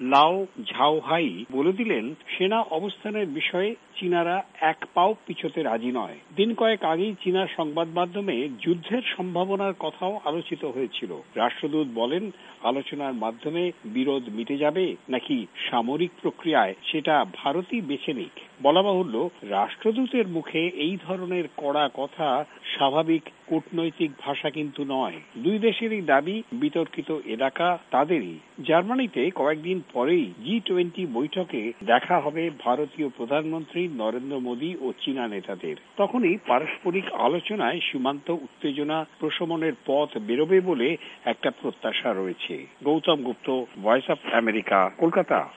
লাও ঝাওহাই বলে দিলেন, সেনা অবস্থানের বিষয়ে চীনারা এক পাও পিছোতে রাজি নয়। দিন কয়েক আগেই চীনা সংবাদ মাধ্যমে যুদ্ধের সম্ভাবনার কথাও আলোচিত হয়েছিল। রাষ্ট্রদূত বলেন, আলোচনার মাধ্যমে বিরোধ মিটে যাবে নাকি সামরিক প্রক্রিয়ায়, সেটা ভারতই বেছে নিক। বলা বাহুল্য, রাষ্ট্রদূতের মুখে এই ধরনের কড়া কথা স্বাভাবিক কূটনৈতিক ভাষা কিন্তু নয়। দুই দেশেরই দাবি বিতর্কিত এলাকা তাদেরই। জার্মানিতে কয়েকদিন পরেই G20 বৈঠকে দেখা হবে ভারতীয় প্রধানমন্ত্রী নরেন্দ্র মোদী ও চীনা নেতাদের। তখনই পারস্পরিক আলোচনায় সীমান্ত উত্তেজনা প্রশমনের পথ বেরোবে বলে একটা প্রত্যাশা রয়েছে। Gautam Gupta, voice of America, Kolkata.